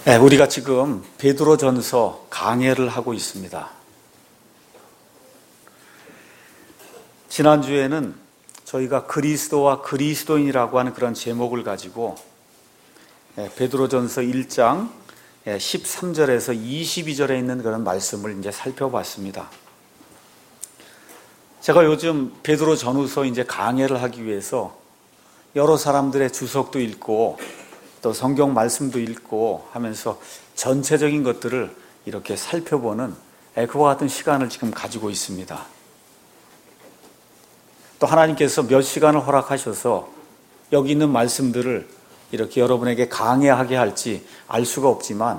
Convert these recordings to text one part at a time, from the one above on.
네, 우리가 지금 베드로전서 강해를 하고 있습니다. 지난주에는 저희가 그리스도와 그리스도인이라고 하는 그런 제목을 가지고 베드로전서 1장 13절에서 22절에 있는 그런 말씀을 이제 살펴봤습니다. 제가 요즘 베드로 전후서 이제 강해를 하기 위해서 여러 사람들의 주석도 읽고 또 성경 말씀도 읽고 하면서 전체적인 것들을 이렇게 살펴보는 그와 같은 시간을 지금 가지고 있습니다. 또 하나님께서 몇 시간을 허락하셔서 여기 있는 말씀들을 이렇게 여러분에게 강해하게 할지 알 수가 없지만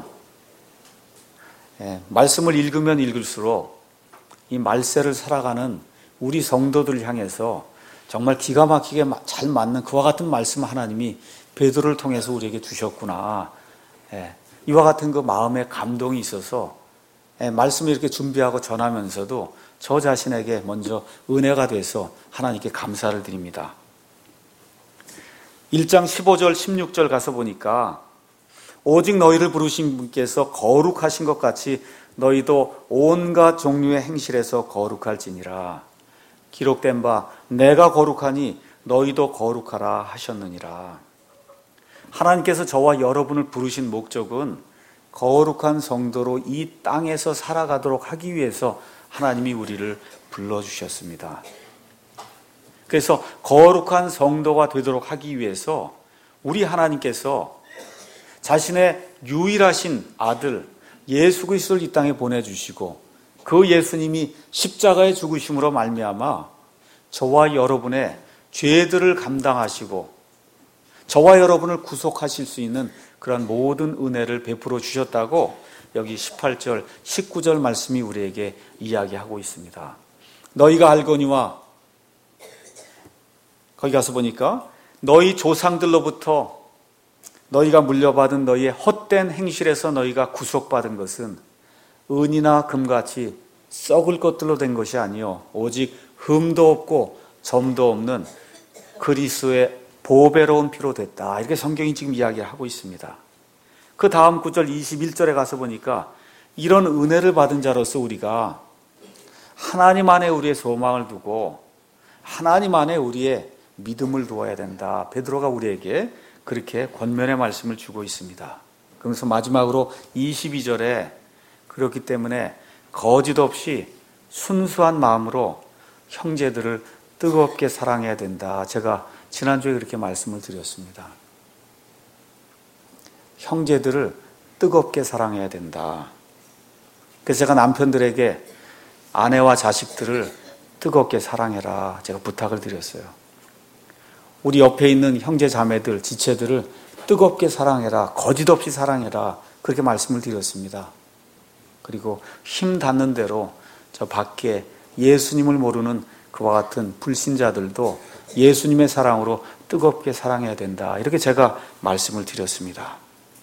말씀을 읽으면 읽을수록 이 말세를 살아가는 우리 성도들을 향해서 정말 기가 막히게 잘 맞는 그와 같은 말씀을 하나님이 베드로를 통해서 우리에게 주셨구나. 이와 같은 그 마음의 감동이 있어서 말씀을 이렇게 준비하고 전하면서도 저 자신에게 먼저 은혜가 돼서 하나님께 감사를 드립니다. 1장 15절 16절 가서 보니까 오직 너희를 부르신 분께서 거룩하신 것 같이 너희도 온갖 종류의 행실에서 거룩할지니라. 기록된 바 내가 거룩하니 너희도 거룩하라 하셨느니라. 하나님께서 저와 여러분을 부르신 목적은 거룩한 성도로 이 땅에서 살아가도록 하기 위해서 하나님이 우리를 불러주셨습니다. 그래서 거룩한 성도가 되도록 하기 위해서 우리 하나님께서 자신의 유일하신 아들 예수 그리스도를 이 땅에 보내주시고 그 예수님이 십자가의 죽으심으로 말미암아 저와 여러분의 죄들을 감당하시고 저와 여러분을 구속하실 수 있는 그런 모든 은혜를 베풀어 주셨다고 여기 18절, 19절 말씀이 우리에게 이야기하고 있습니다. 너희가 알거니와 거기 가서 보니까 너희 조상들로부터 너희가 물려받은 너희의 헛된 행실에서 너희가 구속받은 것은 은이나 금같이 썩을 것들로 된 것이 아니요 오직 흠도 없고 점도 없는 그리스도의 보배로운 피로 됐다. 이렇게 성경이 지금 이야기를 하고 있습니다. 그 다음 구절 21절에 가서 보니까 이런 은혜를 받은 자로서 우리가 하나님 안에 우리의 소망을 두고 하나님 안에 우리의 믿음을 두어야 된다. 베드로가 우리에게 그렇게 권면의 말씀을 주고 있습니다. 그러면서 마지막으로 22절에 그렇기 때문에 거짓 없이 순수한 마음으로 형제들을 뜨겁게 사랑해야 된다. 제가 지난주에 그렇게 말씀을 드렸습니다. 형제들을 뜨겁게 사랑해야 된다. 그래서 제가 남편들에게 아내와 자식들을 뜨겁게 사랑해라. 제가 부탁을 드렸어요. 우리 옆에 있는 형제 자매들, 지체들을 뜨겁게 사랑해라. 거짓 없이 사랑해라. 그렇게 말씀을 드렸습니다. 그리고 힘 닿는 대로 저 밖에 예수님을 모르는 그와 같은 불신자들도 예수님의 사랑으로 뜨겁게 사랑해야 된다. 이렇게 제가 말씀을 드렸습니다.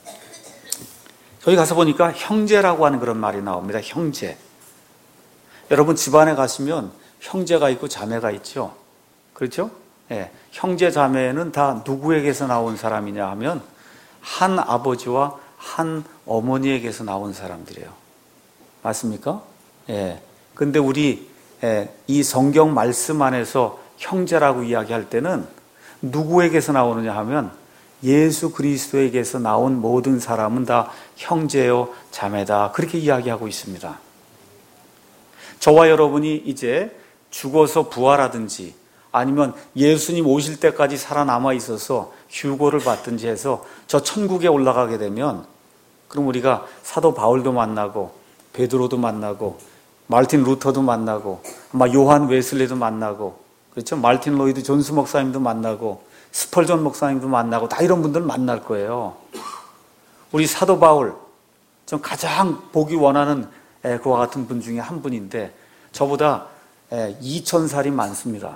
저기 가서 보니까 형제라고 하는 그런 말이 나옵니다. 형제. 여러분 집안에 가시면 형제가 있고 자매가 있죠. 그렇죠? 네. 형제 자매는 다 누구에게서 나온 사람이냐 하면 한 아버지와 한 어머니에게서 나온 사람들이에요. 맞습니까? 예. 근데 우리 이 성경 말씀 안에서 형제라고 이야기할 때는 누구에게서 나오느냐 하면 예수 그리스도에게서 나온 모든 사람은 다 형제요 자매다. 그렇게 이야기하고 있습니다. 저와 여러분이 이제 죽어서 부활하든지 아니면 예수님 오실 때까지 살아남아 있어서 휴고를 받든지 해서 저 천국에 올라가게 되면 그럼 우리가 사도 바울도 만나고 베드로도 만나고 마르틴 루터도 만나고 아마 요한 웨슬리도 만나고 그렇죠? 마르틴 로이드 존스 목사님도 만나고 스펄전 목사님도 만나고 다 이런 분들 만날 거예요. 우리 사도 바울 전 가장 보기 원하는 그와 같은 분 중에 한 분인데 저보다 2000살이 많습니다.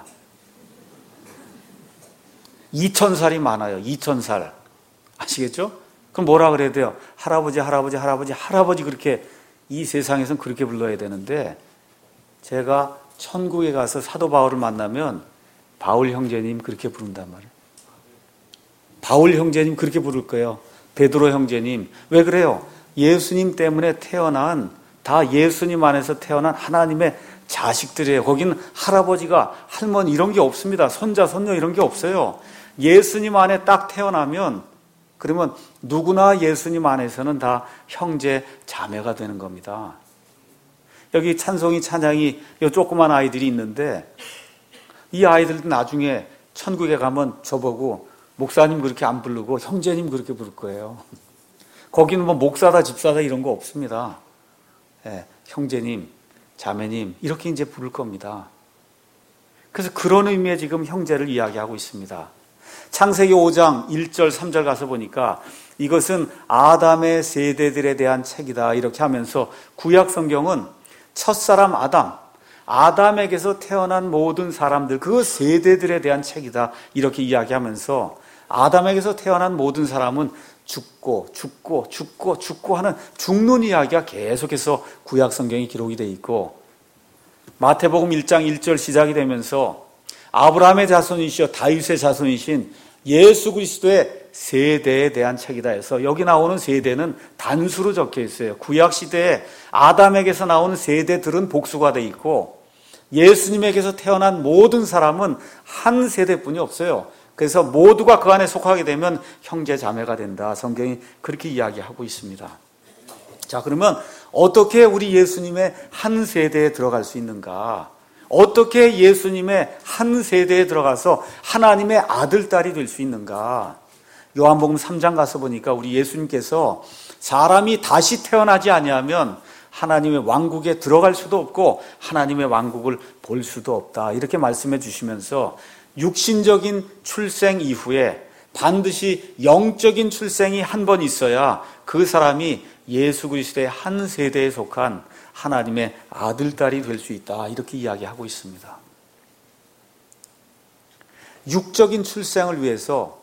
2000살이 많아요. 2000살. 아시겠죠? 그럼 뭐라 그래야 돼요? 할아버지, 할아버지, 할아버지, 할아버지 그렇게 이 세상에서는 그렇게 불러야 되는데 제가 천국에 가서 사도 바울을 만나면 바울 형제님 그렇게 부른단 말이에요. 바울 형제님 그렇게 부를 거예요. 베드로 형제님, 왜 그래요? 예수님 때문에 태어난, 다 예수님 안에서 태어난 하나님의 자식들이에요. 거기는 할아버지가, 할머니 이런 게 없습니다. 손자, 손녀 이런 게 없어요. 예수님 안에 딱 태어나면, 그러면 누구나 예수님 안에서는 다 형제, 자매가 되는 겁니다. 여기 찬송이, 찬양이 이 조그만 아이들이 있는데, 이 아이들도 나중에 천국에 가면 저보고 목사님 그렇게 안 부르고 형제님 그렇게 부를 거예요. 거기는 뭐 목사다, 집사다 이런 거 없습니다. 예, 형제님, 자매님 이렇게 이제 부를 겁니다. 그래서 그런 의미의 지금 형제를 이야기하고 있습니다. 창세기 5장 1절 3절 가서 보니까 이것은 아담의 세대들에 대한 책이다 이렇게 하면서 구약 성경은 첫사람 아담에게서 태어난 모든 사람들 그 세대들에 대한 책이다 이렇게 이야기하면서 아담에게서 태어난 모든 사람은 죽고 하는 죽는 이야기가 계속해서 구약 성경이 기록이 되어 있고, 마태복음 1장 1절 시작이 되면서 아브라함의 자손이시여 다윗의 자손이신 예수 그리스도의 세대에 대한 책이다 해서 여기 나오는 세대는 단수로 적혀 있어요. 구약 시대에 아담에게서 나오는 세대들은 복수가 되어 있고 예수님에게서 태어난 모든 사람은 한 세대뿐이 없어요. 그래서 모두가 그 안에 속하게 되면 형제 자매가 된다. 성경이 그렇게 이야기하고 있습니다. 자, 그러면 어떻게 우리 예수님의 한 세대에 들어갈 수 있는가? 어떻게 예수님의 한 세대에 들어가서 하나님의 아들, 딸이 될 수 있는가? 요한복음 3장 가서 보니까 우리 예수님께서 사람이 다시 태어나지 아니하면 하나님의 왕국에 들어갈 수도 없고 하나님의 왕국을 볼 수도 없다. 이렇게 말씀해 주시면서 육신적인 출생 이후에 반드시 영적인 출생이 한 번 있어야 그 사람이 예수 그리스도의 한 세대에 속한 하나님의 아들, 딸이 될 수 있다. 이렇게 이야기하고 있습니다. 육적인 출생을 위해서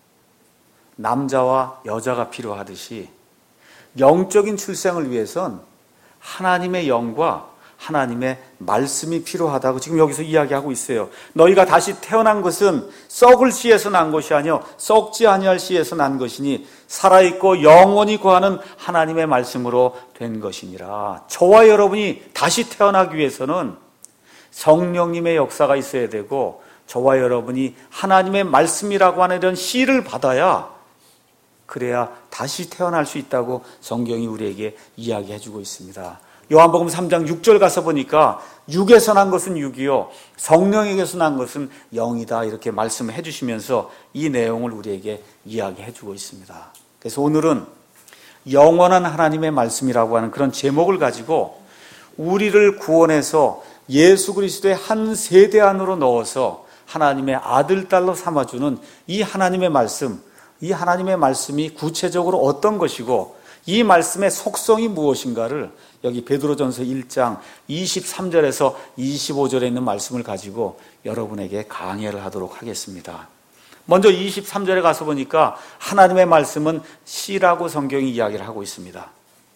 남자와 여자가 필요하듯이 영적인 출생을 위해선 하나님의 영과 하나님의 말씀이 필요하다고 지금 여기서 이야기하고 있어요. 너희가 다시 태어난 것은 썩을 씨에서 난 것이 아니요 썩지 아니할 씨에서 난 것이니 살아있고 영원히 거하는 하나님의 말씀으로 된 것이니라. 저와 여러분이 다시 태어나기 위해서는 성령님의 역사가 있어야 되고 저와 여러분이 하나님의 말씀이라고 하는 이런 씨를 받아야 그래야 다시 태어날 수 있다고 성경이 우리에게 이야기해주고 있습니다. 요한복음 3장 6절 가서 보니까 육에서 난 것은 육이요 성령에게서 난 것은 영이다 이렇게 말씀해 주시면서 이 내용을 우리에게 이야기해 주고 있습니다. 그래서 오늘은 영원한 하나님의 말씀이라고 하는 그런 제목을 가지고 우리를 구원해서 예수 그리스도의 한 세대 안으로 넣어서 하나님의 아들, 딸로 삼아주는 이 하나님의 말씀, 이 하나님의 말씀이 구체적으로 어떤 것이고 이 말씀의 속성이 무엇인가를 여기 베드로전서 1장 23절에서 25절에 있는 말씀을 가지고 여러분에게 강해를 하도록 하겠습니다. 먼저 23절에 가서 보니까 하나님의 말씀은 씨라고 성경이 이야기를 하고 있습니다.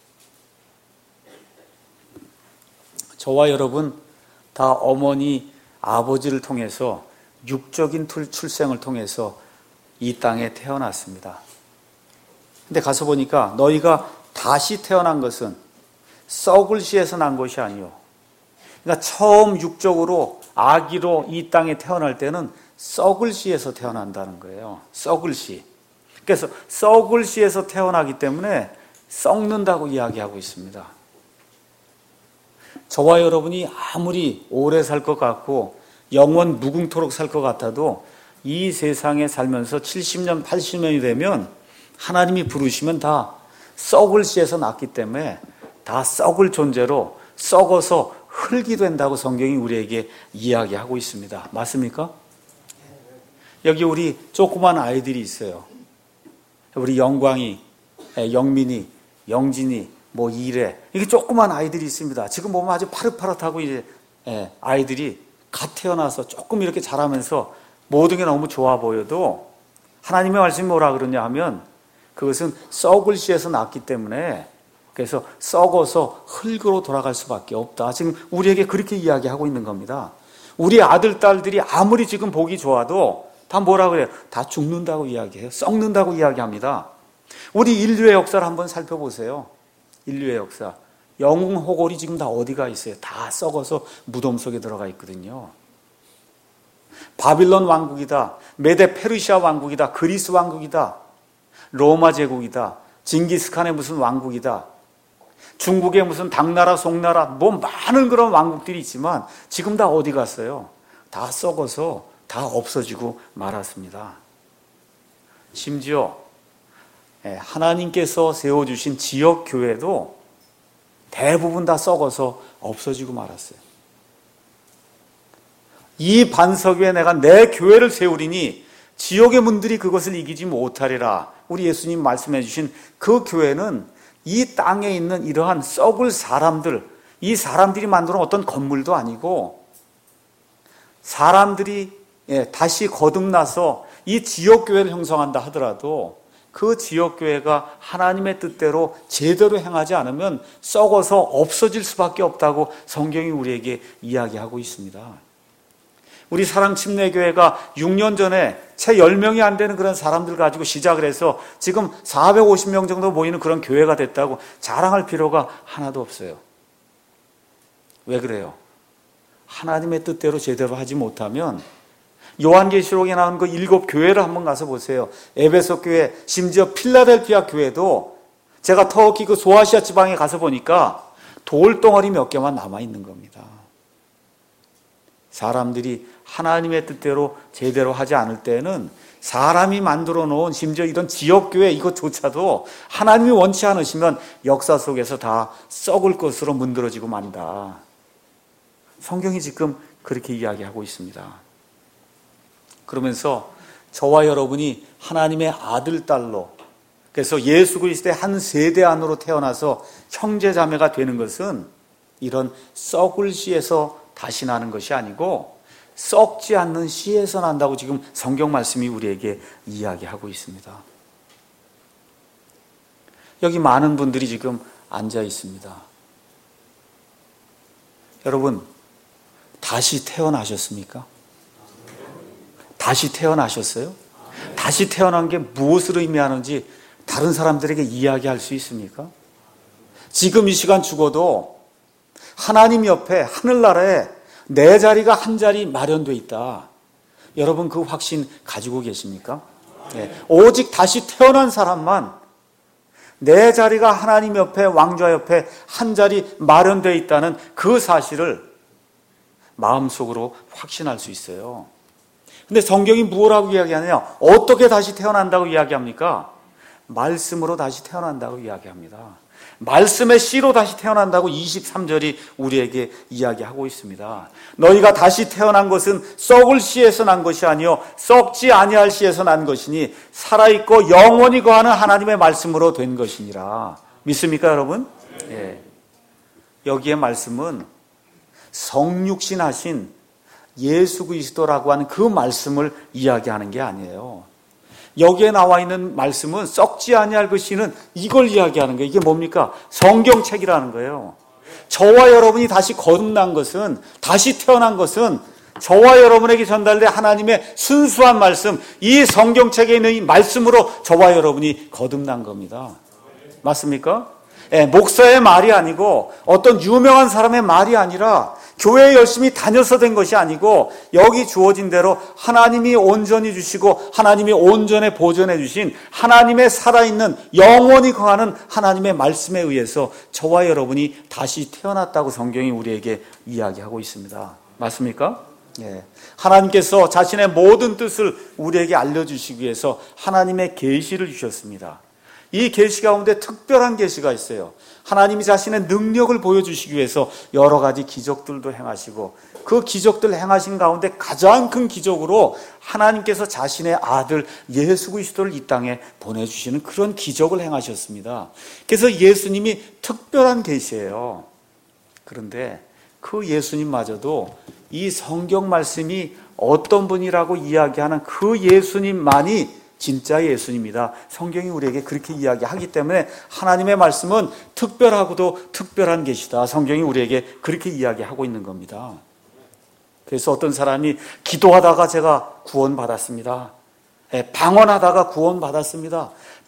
저와 여러분 다 어머니, 아버지를 통해서 육적인 출생을 통해서 이 땅에 태어났습니다. 근데 가서 보니까 너희가 다시 태어난 것은 썩을 씨에서 난 것이 아니요. 그러니까 처음 육적으로 아기로 이 땅에 태어날 때는 썩을 씨에서 태어난다는 거예요. 썩을 씨. 그래서 썩을 씨에서 태어나기 때문에 썩는다고 이야기하고 있습니다. 저와 여러분이 아무리 오래 살 것 같고 영원 무궁토록 살 것 같아도 이 세상에 살면서 70년, 80년이 되면 하나님이 부르시면 다 썩을 씨에서 났기 때문에 다 썩을 존재로 썩어서 흙이 된다고 성경이 우리에게 이야기하고 있습니다. 맞습니까? 여기 우리 조그만 아이들이 있어요. 우리 영광이, 영민이, 영진이, 뭐 이래 이게 조그만 아이들이 있습니다. 지금 보면 아주 파릇파릇하고 이제 아이들이 갓 태어나서 조금 이렇게 자라면서 모든 게 너무 좋아 보여도 하나님의 말씀이 뭐라 그러냐 하면 그것은 썩을 씨에서 났기 때문에 그래서 썩어서 흙으로 돌아갈 수밖에 없다. 지금 우리에게 그렇게 이야기하고 있는 겁니다. 우리 아들, 딸들이 아무리 지금 보기 좋아도 다 뭐라 그래요? 다 죽는다고 이야기해요. 썩는다고 이야기합니다. 우리 인류의 역사를 한번 살펴보세요. 인류의 역사. 영웅 호골이 지금 다 어디가 있어요? 다 썩어서 무덤 속에 들어가 있거든요. 바빌론 왕국이다, 메데 페르시아 왕국이다, 그리스 왕국이다, 로마 제국이다, 징기스칸의 무슨 왕국이다, 중국의 무슨 당나라, 송나라, 뭐 많은 그런 왕국들이 있지만 지금 다 어디 갔어요? 다 썩어서 다 없어지고 말았습니다. 심지어 하나님께서 세워주신 지역교회도 대부분 다 썩어서 없어지고 말았어요. 이 반석 위에 내가 내 교회를 세우리니 지옥의 문들이 그것을 이기지 못하리라. 우리 예수님 말씀해 주신 그 교회는 이 땅에 있는 이러한 썩을 사람들, 이 사람들이 만드는 어떤 건물도 아니고 사람들이 다시 거듭나서 이 지역교회를 형성한다 하더라도 그 지역교회가 하나님의 뜻대로 제대로 행하지 않으면 썩어서 없어질 수밖에 없다고 성경이 우리에게 이야기하고 있습니다. 우리 사랑침례교회가 6년 전에 채 10명이 안 되는 그런 사람들 가지고 시작을 해서 지금 450명 정도 모이는 그런 교회가 됐다고 자랑할 필요가 하나도 없어요. 왜 그래요? 하나님의 뜻대로 제대로 하지 못하면 요한계시록에 나온 그 7교회를 한번 가서 보세요. 에베소 교회, 심지어 필라델피아 교회도 제가 터키 그 소아시아 지방에 가서 보니까 돌덩어리 몇 개만 남아있는 겁니다. 사람들이 하나님의 뜻대로 제대로 하지 않을 때는 사람이 만들어 놓은 심지어 이런 지역교회 이것조차도 하나님이 원치 않으시면 역사 속에서 다 썩을 것으로 문드러지고 만다. 성경이 지금 그렇게 이야기하고 있습니다. 그러면서 저와 여러분이 하나님의 아들, 딸로, 그래서 예수 그리스도의 한 세대 안으로 태어나서 형제 자매가 되는 것은 이런 썩을 씨에서 다시 나는 것이 아니고 썩지 않는 씨에서 난다고 지금 성경 말씀이 우리에게 이야기하고 있습니다. 여기 많은 분들이 지금 앉아 있습니다. 여러분, 다시 태어나셨습니까? 다시 태어나셨어요? 다시 태어난 게 무엇을 의미하는지 다른 사람들에게 이야기할 수 있습니까? 지금 이 시간 죽어도 하나님 옆에 하늘나라에 내 자리가 한 자리 마련되어 있다. 여러분 그 확신 가지고 계십니까? 네. 오직 다시 태어난 사람만 내 자리가 하나님 옆에 왕좌 옆에 한 자리 마련되어 있다는 그 사실을 마음속으로 확신할 수 있어요. 근데 성경이 무엇라고 이야기하느냐? 어떻게 다시 태어난다고 이야기합니까? 말씀으로 다시 태어난다고 이야기합니다. 말씀의 씨로 다시 태어난다고 23절이 우리에게 이야기하고 있습니다. 너희가 다시 태어난 것은 썩을 씨에서 난 것이 아니요 썩지 아니할 씨에서 난 것이니 살아있고 영원히 거하는 하나님의 말씀으로 된 것이니라. 믿습니까 여러분? 예. 여기에 말씀은 성육신 하신 예수 그리스도라고 하는 그 말씀을 이야기하는 게 아니에요. 여기에 나와 있는 말씀은 썩지 아니할 것이는 이걸 이야기하는 거예요. 이게 뭡니까? 성경책이라는 거예요. 저와 여러분이 다시 거듭난 것은, 다시 태어난 것은 저와 여러분에게 전달된 하나님의 순수한 말씀, 이 성경책에 있는 이 말씀으로 저와 여러분이 거듭난 겁니다. 맞습니까? 예, 목사의 말이 아니고 어떤 유명한 사람의 말이 아니라 교회에 열심히 다녀서 된 것이 아니고 여기 주어진 대로 하나님이 온전히 주시고 하나님이 온전히 보존해 주신 하나님의 살아있는 영원히 거하는 하나님의 말씀에 의해서 저와 여러분이 다시 태어났다고 성경이 우리에게 이야기하고 있습니다. 맞습니까? 예. 하나님께서 자신의 모든 뜻을 우리에게 알려주시기 위해서 하나님의 계시를 주셨습니다. 이 계시 가운데 특별한 계시가 있어요. 하나님이 자신의 능력을 보여주시기 위해서 여러 가지 기적들도 행하시고 그 기적들 행하신 가운데 가장 큰 기적으로 하나님께서 자신의 아들 예수 그리스도를 이 땅에 보내주시는 그런 기적을 행하셨습니다. 그래서 예수님이 특별한 계시예요. 그런데 그 예수님마저도 이 성경 말씀이 어떤 분이라고 이야기하는 그 예수님만이 진짜 예수님이다. 성경이 우리에게 그렇게 이야기하기 때문에 하나님의 말씀은 특별하고도 특별한 계시다. 성경이 우리에게 그렇게 이야기하고 있는 겁니다. 그래서 어떤 사람이 기도하다가 제가 구원받았습니다. 방언하다가 구원받았습니다.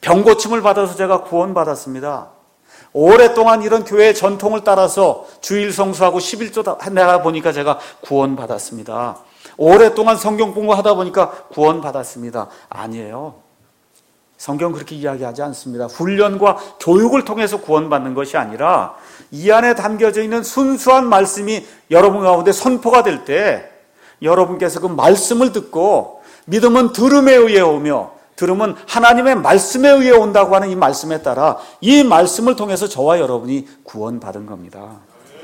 병고침을 받아서 제가 구원받았습니다. 오랫동안 이런 교회의 전통을 따라서 주일 성수하고 11조 내가 보니까 제가 구원받았습니다. 오랫동안 성경 공부하다 보니까 구원받았습니다. 아니에요. 성경 그렇게 이야기하지 않습니다. 훈련과 교육을 통해서 구원받는 것이 아니라 이 안에 담겨져 있는 순수한 말씀이 여러분 가운데 선포가 될 때 여러분께서 그 말씀을 듣고 믿음은 들음에 의해 오며 들음은 하나님의 말씀에 의해 온다고 하는 이 말씀에 따라 이 말씀을 통해서 저와 여러분이 구원받은 겁니다.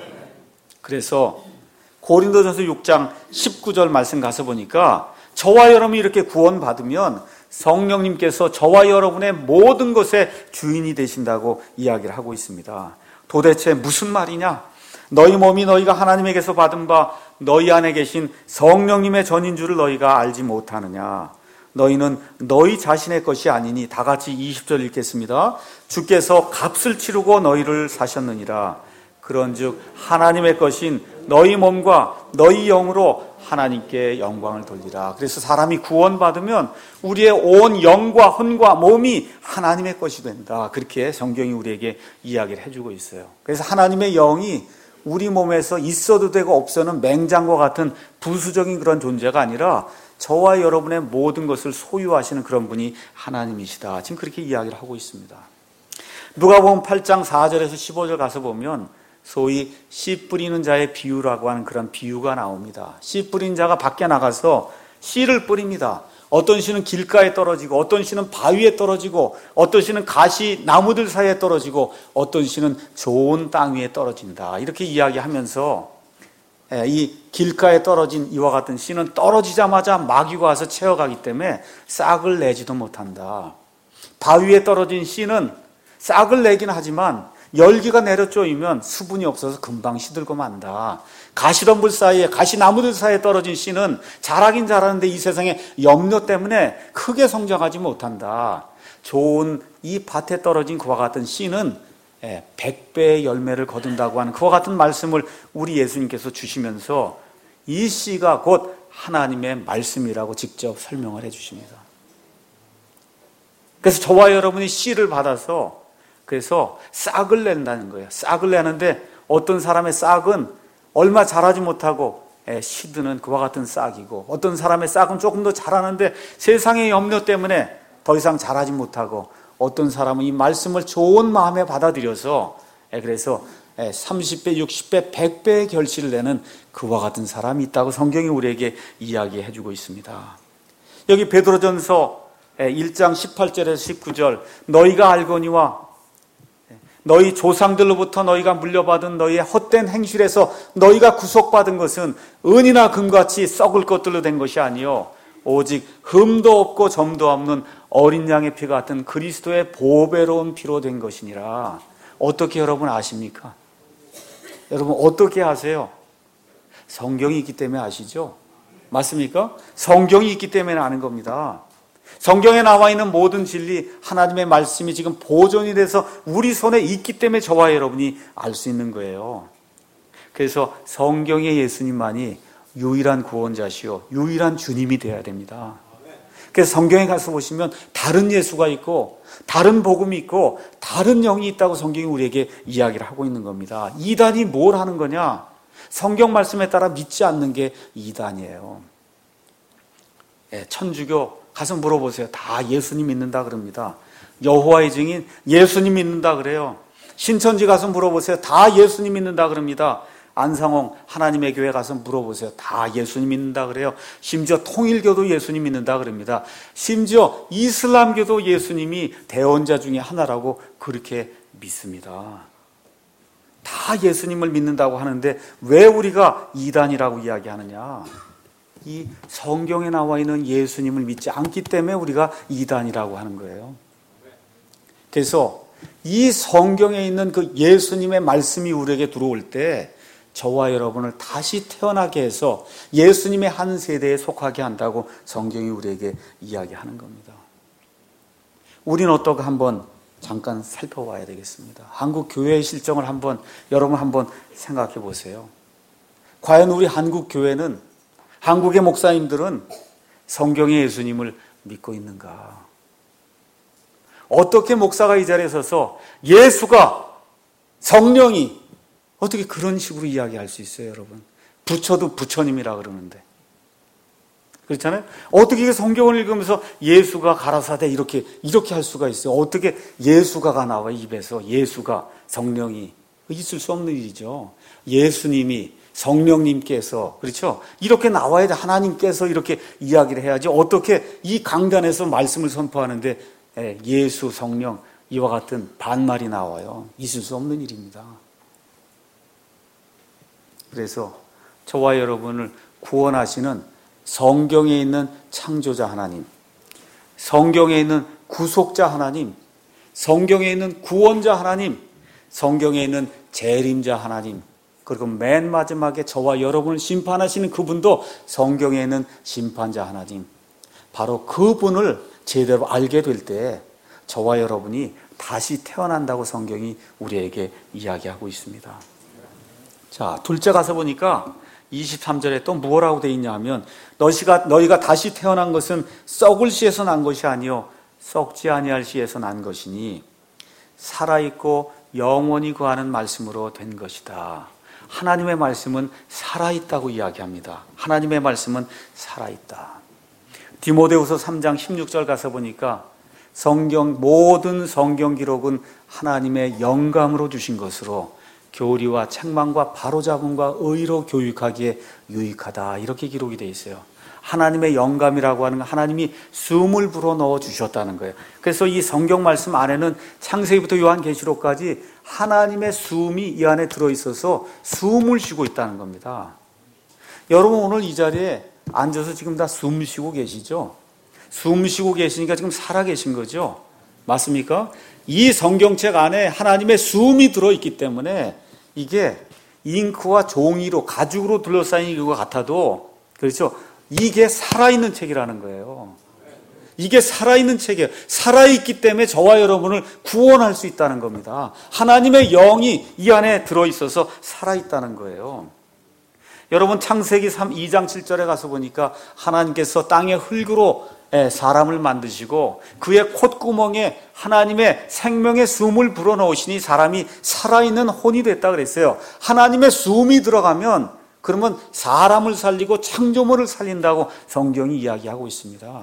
그래서 고린도전서 6장 19절 말씀 가서 보니까 저와 여러분이 이렇게 구원받으면 성령님께서 저와 여러분의 모든 것의 주인이 되신다고 이야기를 하고 있습니다. 도대체 무슨 말이냐? 너희 몸이 너희가 하나님에게서 받은 바 너희 안에 계신 성령님의 전인 줄을 너희가 알지 못하느냐? 너희는 너희 자신의 것이 아니니, 다 같이 20절 읽겠습니다. 주께서 값을 치르고 너희를 사셨느니라. 그런즉 하나님의 것인 너희 몸과 너희 영으로 하나님께 영광을 돌리라. 그래서 사람이 구원받으면 우리의 온 영과 혼과 몸이 하나님의 것이 된다. 그렇게 성경이 우리에게 이야기를 해주고 있어요. 그래서 하나님의 영이 우리 몸에서 있어도 되고 없어는 맹장과 같은 부수적인 그런 존재가 아니라 저와 여러분의 모든 것을 소유하시는 그런 분이 하나님이시다. 지금 그렇게 이야기를 하고 있습니다. 누가복음 8장 4절에서 15절 가서 보면 소위 씨 뿌리는 자의 비유라고 하는 그런 비유가 나옵니다. 씨 뿌린 자가 밖에 나가서 씨를 뿌립니다. 어떤 씨는 길가에 떨어지고, 어떤 씨는 바위에 떨어지고, 어떤 씨는 가시 나무들 사이에 떨어지고, 어떤 씨는 좋은 땅 위에 떨어진다. 이렇게 이야기하면서 이 길가에 떨어진 이와 같은 씨는 떨어지자마자 마귀가 와서 채워가기 때문에 싹을 내지도 못한다. 바위에 떨어진 씨는 싹을 내긴 하지만 열기가 내려 쪼이면 수분이 없어서 금방 시들고 만다. 가시덤불 사이에, 가시나무들 사이에 떨어진 씨는 자라긴 자라는데 이 세상의 염려 때문에 크게 성장하지 못한다. 좋은 이 밭에 떨어진 그와 같은 씨는 100배의 열매를 거둔다고 하는 그와 같은 말씀을 우리 예수님께서 주시면서 이 씨가 곧 하나님의 말씀이라고 직접 설명을 해 주십니다. 그래서 저와 여러분이 씨를 받아서 그래서 싹을 낸다는 거예요. 싹을 내는데 어떤 사람의 싹은 얼마 자라지 못하고 시드는 그와 같은 싹이고, 어떤 사람의 싹은 조금 더 자라는데 세상의 염려 때문에 더 이상 자라지 못하고, 어떤 사람은 이 말씀을 좋은 마음에 받아들여서 그래서 30배, 60배, 100배의 결실을 내는 그와 같은 사람이 있다고 성경이 우리에게 이야기해 주고 있습니다. 여기 베드로전서 1장 18절에서 19절 너희가 알거니와 너희 조상들로부터 너희가 물려받은 너희의 헛된 행실에서 너희가 구속받은 것은 은이나 금같이 썩을 것들로 된 것이 아니요 오직 흠도 없고 점도 없는 어린 양의 피 같은 그리스도의 보배로운 피로 된 것이니라. 어떻게 여러분 아십니까? 여러분 어떻게 아세요? 성경이 있기 때문에 아시죠? 맞습니까? 성경이 있기 때문에 아는 겁니다. 성경에 나와 있는 모든 진리, 하나님의 말씀이 지금 보존이 돼서 우리 손에 있기 때문에 저와 여러분이 알 수 있는 거예요. 그래서 성경의 예수님만이 유일한 구원자시요 유일한 주님이 되어야 됩니다. 그래서 성경에 가서 보시면 다른 예수가 있고 다른 복음이 있고 다른 영이 있다고 성경이 우리에게 이야기를 하고 있는 겁니다. 이단이 뭘 하는 거냐? 성경 말씀에 따라 믿지 않는 게 이단이에요. 천주교 가서 물어보세요. 다 예수님 믿는다 그럽니다. 여호와의 증인 예수님 믿는다 그래요. 신천지 가서 물어보세요. 다 예수님 믿는다 그럽니다. 안상홍 하나님의 교회 가서 물어보세요. 다 예수님 믿는다 그래요. 심지어 통일교도 예수님 믿는다 그럽니다. 심지어 이슬람교도 예수님이 대원자 중에 하나라고 그렇게 믿습니다. 다 예수님을 믿는다고 하는데 왜 우리가 이단이라고 이야기하느냐? 이 성경에 나와 있는 예수님을 믿지 않기 때문에 우리가 이단이라고 하는 거예요. 그래서 이 성경에 있는 그 예수님의 말씀이 우리에게 들어올 때 저와 여러분을 다시 태어나게 해서 예수님의 한 세대에 속하게 한다고 성경이 우리에게 이야기하는 겁니다. 우리는 어떻게 한번 잠깐 살펴봐야 되겠습니다. 한국 교회의 실정을 여러분 한번 생각해 보세요. 과연 우리 한국 교회는, 한국의 목사님들은 성경의 예수님을 믿고 있는가? 어떻게 목사가 이 자리에 서서 예수가, 성령이 어떻게 그런 식으로 이야기할 수 있어요, 여러분? 부처도 부처님이라 그러는데. 그렇잖아요? 어떻게 성경을 읽으면서 예수가 가라사대 이렇게 할 수가 있어요? 어떻게 예수가가 나와, 입에서? 예수가, 성령이. 있을 수 없는 일이죠. 예수님이, 성령님께서, 그렇죠? 이렇게 나와야 돼. 하나님께서 이렇게 이야기를 해야지. 어떻게 이 강단에서 말씀을 선포하는데 예수, 성령, 이와 같은 반말이 나와요. 있을 수 없는 일입니다. 그래서 저와 여러분을 구원하시는 성경에 있는 창조자 하나님, 성경에 있는 구속자 하나님, 성경에 있는 구원자 하나님, 성경에 있는 재림자 하나님, 그리고 맨 마지막에 저와 여러분을 심판하시는 그분도 성경에 있는 심판자 하나님, 바로 그분을 제대로 알게 될 때 저와 여러분이 다시 태어난다고 성경이 우리에게 이야기하고 있습니다. 자, 둘째 가서 보니까 23절에 또 뭐라고 되어 있냐 하면 너희가 다시 태어난 것은 썩을 씨에서 난 것이 아니요 썩지 아니할 씨에서 난 것이니 살아있고 영원히 거하는 말씀으로 된 것이다. 하나님의 말씀은 살아있다고 이야기합니다. 하나님의 말씀은 살아있다. 디모데후서 3장 16절 가서 보니까 모든 성경 기록은 하나님의 영감으로 주신 것으로 교리와 책망과 바로잡음과 의로 교육하기에 유익하다. 이렇게 기록이 되어 있어요. 하나님의 영감이라고 하는 건 하나님이 숨을 불어넣어 주셨다는 거예요. 그래서 이 성경 말씀 안에는 창세기부터 요한계시록까지 하나님의 숨이 이 안에 들어있어서 숨을 쉬고 있다는 겁니다. 여러분 오늘 이 자리에 앉아서 지금 다 숨 쉬고 계시죠? 숨 쉬고 계시니까 지금 살아 계신 거죠? 맞습니까? 이 성경책 안에 하나님의 숨이 들어있기 때문에 이게 잉크와 종이로 가죽으로 둘러싸인 것 같아도 그렇죠? 이게 살아있는 책이라는 거예요. 이게 살아있는 책이에요. 살아있기 때문에 저와 여러분을 구원할 수 있다는 겁니다. 하나님의 영이 이 안에 들어있어서 살아있다는 거예요. 여러분 창세기 2장 7절에 가서 보니까 하나님께서 땅의 흙으로 사람을 만드시고 그의 콧구멍에 하나님의 생명의 숨을 불어넣으시니 사람이 살아있는 혼이 됐다 그랬어요. 하나님의 숨이 들어가면 그러면 사람을 살리고 창조물을 살린다고 성경이 이야기하고 있습니다.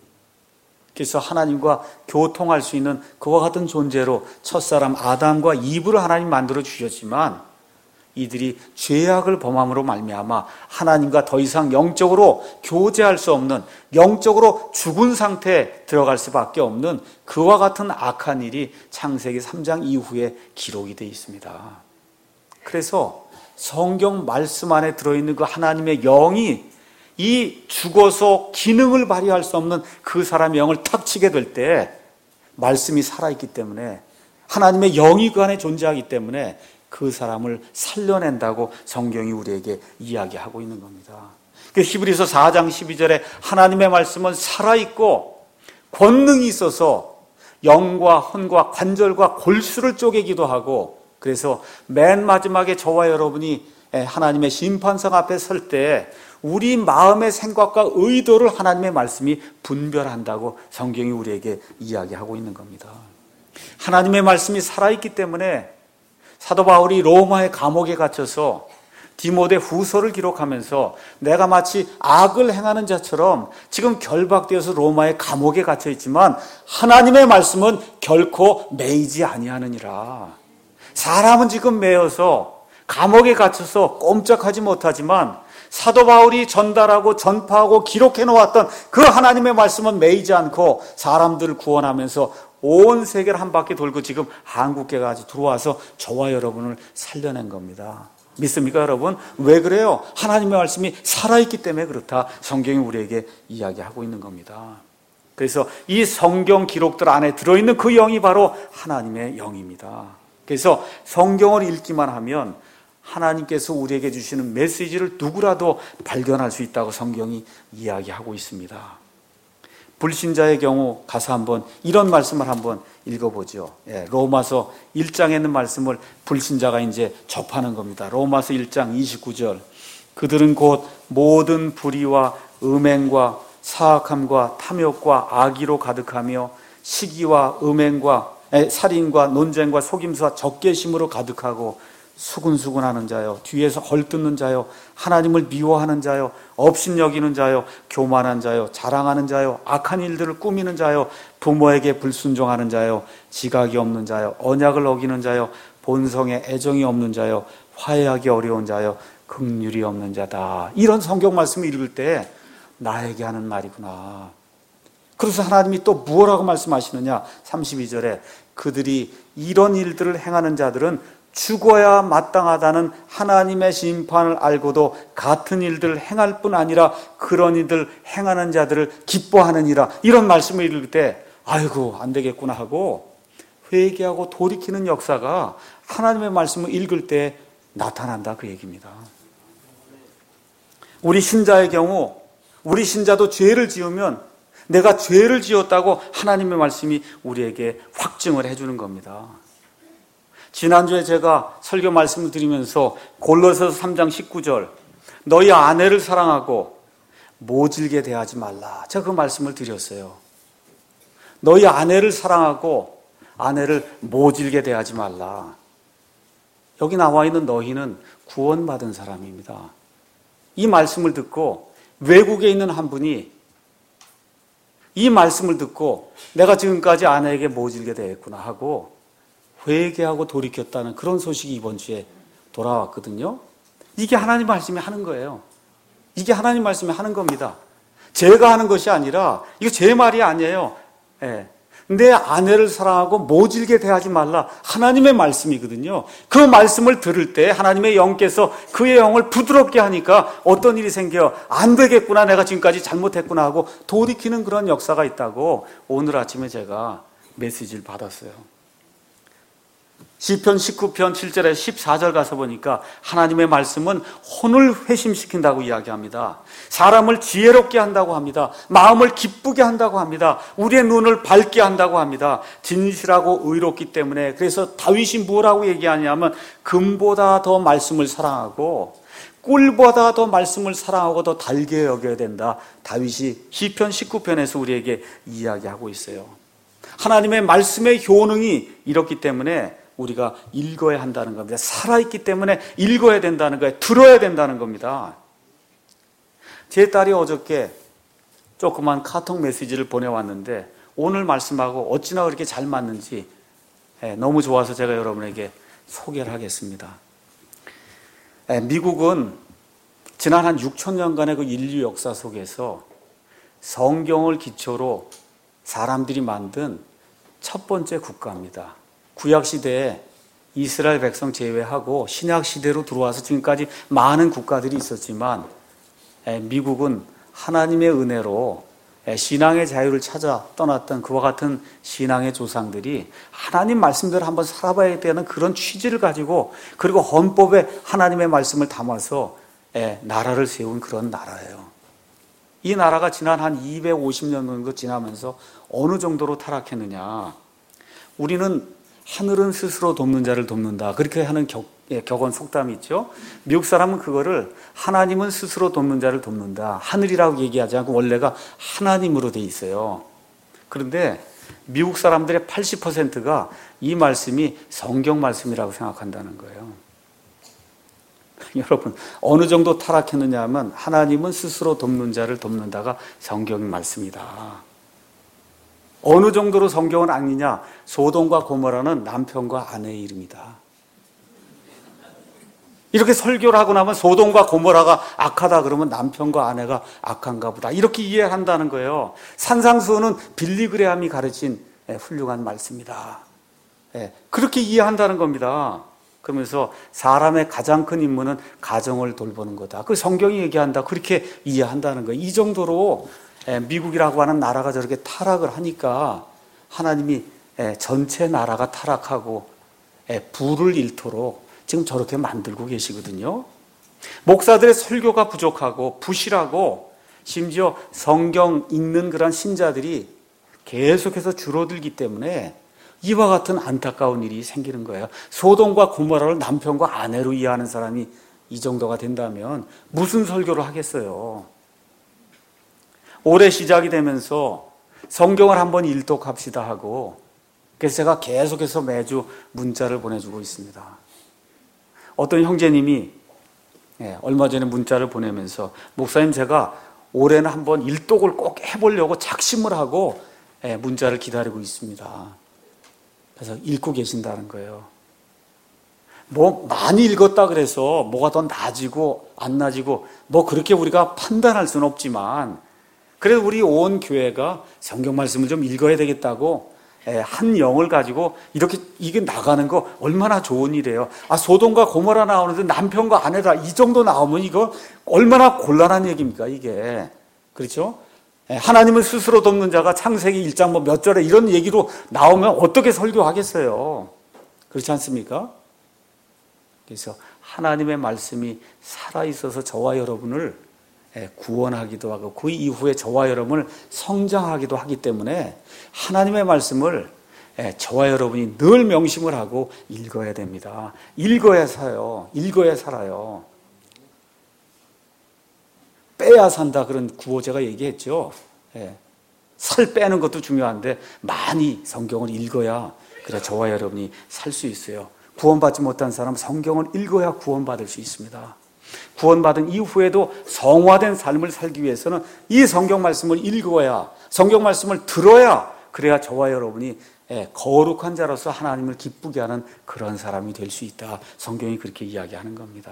그래서 하나님과 교통할 수 있는 그와 같은 존재로 첫사람 아담과 이브를 하나님 만들어 주셨지만 이들이 죄악을 범함으로 말미암아 하나님과 더 이상 영적으로 교제할 수 없는, 영적으로 죽은 상태에 들어갈 수밖에 없는 그와 같은 악한 일이 창세기 3장 이후에 기록이 되어 있습니다. 그래서 성경 말씀 안에 들어있는 그 하나님의 영이 이 죽어서 기능을 발휘할 수 없는 그 사람의 영을 탁 치게 될 때 말씀이 살아있기 때문에 하나님의 영이 그 안에 존재하기 때문에 그 사람을 살려낸다고 성경이 우리에게 이야기하고 있는 겁니다. 히브리서 4장 12절에 하나님의 말씀은 살아있고 권능이 있어서 영과 혼과 관절과 골수를 쪼개기도 하고 그래서 맨 마지막에 저와 여러분이 하나님의 심판석 앞에 설 때 우리 마음의 생각과 의도를 하나님의 말씀이 분별한다고 성경이 우리에게 이야기하고 있는 겁니다. 하나님의 말씀이 살아있기 때문에 사도 바울이 로마의 감옥에 갇혀서 디모데 후서를 기록하면서 내가 마치 악을 행하는 자처럼 지금 결박되어서 로마의 감옥에 갇혀 있지만 하나님의 말씀은 결코 매이지 아니하느니라. 사람은 지금 매여서 감옥에 갇혀서 꼼짝하지 못하지만 사도 바울이 전달하고 전파하고 기록해 놓았던 그 하나님의 말씀은 매이지 않고 사람들을 구원하면서 온 세계를 한 바퀴 돌고 지금 한국계까지 들어와서 저와 여러분을 살려낸 겁니다. 믿습니까 여러분? 왜 그래요? 하나님의 말씀이 살아있기 때문에 그렇다. 성경이 우리에게 이야기하고 있는 겁니다. 그래서 이 성경 기록들 안에 들어있는 그 영이 바로 하나님의 영입니다. 그래서 성경을 읽기만 하면 하나님께서 우리에게 주시는 메시지를 누구라도 발견할 수 있다고 성경이 이야기하고 있습니다. 불신자의 경우 가서 한번 이런 말씀을 한번 읽어보죠. 로마서 1장에 있는 말씀을 불신자가 이제 접하는 겁니다. 로마서 1장 29절. 그들은 곧 모든 불의와 음행과 사악함과 탐욕과 악의로 가득하며 시기와 음행과 살인과 논쟁과 속임수와 적개심으로 가득하고 수군수군하는 자요, 뒤에서 헐뜯는 자요, 하나님을 미워하는 자요, 업신여기는 자요, 교만한 자요, 자랑하는 자요, 악한 일들을 꾸미는 자요, 부모에게 불순종하는 자요, 지각이 없는 자요, 언약을 어기는 자요, 본성에 애정이 없는 자요, 화해하기 어려운 자요, 긍휼이 없는 자다. 이런 성경 말씀을 읽을 때 나에게 하는 말이구나. 그래서 하나님이 또 무엇라고 말씀하시느냐? 32절에 그들이 이런 일들을 행하는 자들은 죽어야 마땅하다는 하나님의 심판을 알고도 같은 일들을 행할 뿐 아니라 그런 일들 행하는 자들을 기뻐하느니라. 이런 말씀을 읽을 때 아이고 안 되겠구나 하고 회개하고 돌이키는 역사가 하나님의 말씀을 읽을 때 나타난다, 그 얘기입니다. 우리 신자의 경우, 우리 신자도 죄를 지으면 내가 죄를 지었다고 하나님의 말씀이 우리에게 확증을 해주는 겁니다. 지난주에 제가 설교 말씀을 드리면서 골로새서 3장 19절 너희 아내를 사랑하고 모질게 대하지 말라, 제가 그 말씀을 드렸어요. 너희 아내를 사랑하고 아내를 모질게 대하지 말라. 여기 나와 있는 너희는 구원받은 사람입니다. 이 말씀을 듣고 외국에 있는 한 분이 이 말씀을 듣고 내가 지금까지 아내에게 모질게 대했구나 하고 회개하고 돌이켰다는 그런 소식이 이번 주에 돌아왔거든요. 이게 하나님 말씀이 하는 거예요. 이게 하나님 말씀이 하는 겁니다. 제가 하는 것이 아니라 이거 제 말이 아니에요. 내 아내를 사랑하고 모질게 대하지 말라, 하나님의 말씀이거든요. 그 말씀을 들을 때 하나님의 영께서 그의 영을 부드럽게 하니까 어떤 일이 생겨요. 안 되겠구나, 내가 지금까지 잘못했구나 하고 돌이키는 그런 역사가 있다고 오늘 아침에 제가 메시지를 받았어요. 시편 19편 7절에 14절 가서 보니까 하나님의 말씀은 혼을 회심시킨다고 이야기합니다. 사람을 지혜롭게 한다고 합니다. 마음을 기쁘게 한다고 합니다. 우리의 눈을 밝게 한다고 합니다. 진실하고 의롭기 때문에, 그래서 다윗이 뭐라고 얘기하냐면 금보다 더 말씀을 사랑하고 꿀보다 더 말씀을 사랑하고 더 달게 여겨야 된다. 다윗이 시편 19편에서 우리에게 이야기하고 있어요. 하나님의 말씀의 효능이 이렇기 때문에 우리가 읽어야 한다는 겁니다. 살아있기 때문에 읽어야 된다는 거예요. 들어야 된다는 겁니다. 제 딸이 어저께 조그만 카톡 메시지를 보내왔는데 오늘 말씀하고 어찌나 그렇게 잘 맞는지 너무 좋아서 제가 여러분에게 소개를 하겠습니다. 미국은 지난 한 6,000년간의 그 인류 역사 속에서 성경을 기초로 사람들이 만든 첫 번째 국가입니다. 구약시대에 이스라엘 백성 제외하고 신약시대로 들어와서 지금까지 많은 국가들이 있었지만 미국은 하나님의 은혜로 신앙의 자유를 찾아 떠났던 그와 같은 신앙의 조상들이 하나님 말씀대로 한번 살아봐야 되는 그런 취지를 가지고, 그리고 헌법에 하나님의 말씀을 담아서 나라를 세운 그런 나라예요. 이 나라가 지난 한 250년 정도 지나면서 어느 정도로 타락했느냐. 우리는 하늘은 스스로 돕는 자를 돕는다, 그렇게 하는 격언 속담이 있죠. 미국 사람은 그거를 하나님은 스스로 돕는 자를 돕는다, 하늘이라고 얘기하지 않고 원래가 하나님으로 돼 있어요. 그런데 미국 사람들의 80%가 이 말씀이 성경 말씀이라고 생각한다는 거예요. 여러분, 어느 정도 타락했느냐 하면 하나님은 스스로 돕는 자를 돕는다가 성경 말씀이다. 어느 정도로 성경은 아니냐? 소돔과 고모라는 남편과 아내의 이름이다. 이렇게 설교를 하고 나면 소돔과 고모라가 악하다 그러면 남편과 아내가 악한가 보다, 이렇게 이해한다는 거예요. 산상수훈은 빌리그레함이 가르친 훌륭한 말씀이다. 그렇게 이해한다는 겁니다. 그러면서 사람의 가장 큰 임무는 가정을 돌보는 거다, 그 성경이 얘기한다, 그렇게 이해한다는 거예요. 이 정도로 미국이라고 하는 나라가 저렇게 타락을 하니까 하나님이 전체 나라가 타락하고 부를 잃도록 지금 저렇게 만들고 계시거든요. 목사들의 설교가 부족하고 부실하고 심지어 성경 읽는 그런 신자들이 계속해서 줄어들기 때문에 이와 같은 안타까운 일이 생기는 거예요. 소돔과 고모라를 남편과 아내로 이해하는 사람이 이 정도가 된다면 무슨 설교를 하겠어요. 올해 시작이 되면서 성경을 한번 일독합시다 하고, 그래서 제가 계속해서 매주 문자를 보내주고 있습니다. 어떤 형제님이 얼마 전에 문자를 보내면서, 목사님, 제가 올해는 한번 일독을 꼭 해보려고 작심을 하고 문자를 기다리고 있습니다. 그래서 읽고 계신다는 거예요. 뭐 많이 읽었다 그래서 뭐가 더 나아지고 안 나아지고 뭐 그렇게 우리가 판단할 수는 없지만, 그래도 우리 온 교회가 성경 말씀을 좀 읽어야 되겠다고 한 영을 가지고 이렇게 이게 나가는 거 얼마나 좋은 일이에요. 소돔과 고모라 나오는데 남편과 아내다 이 정도 나오면 이거 얼마나 곤란한 얘기입니까, 이게. 그렇죠? 하나님을 스스로 돕는 자가 창세기 1장 뭐 몇 절에 이런 얘기로 나오면 어떻게 설교하겠어요? 그렇지 않습니까? 그래서 하나님의 말씀이 살아있어서 저와 여러분을 구원하기도 하고 그 이후에 저와 여러분을 성장하기도 하기 때문에 하나님의 말씀을 저와 여러분이 늘 명심을 하고 읽어야 됩니다. 읽어야 사요. 읽어야 살아요. 빼야 산다, 그런 구호제가 얘기했죠. 살 빼는 것도 중요한데 많이 성경을 읽어야 그래 저와 여러분이 살 수 있어요. 구원받지 못한 사람은 성경을 읽어야 구원받을 수 있습니다. 구원받은 이후에도 성화된 삶을 살기 위해서는 이 성경 말씀을 읽어야, 성경 말씀을 들어야, 그래야 저와 여러분이 거룩한 자로서 하나님을 기쁘게 하는 그런 사람이 될 수 있다. 성경이 그렇게 이야기하는 겁니다.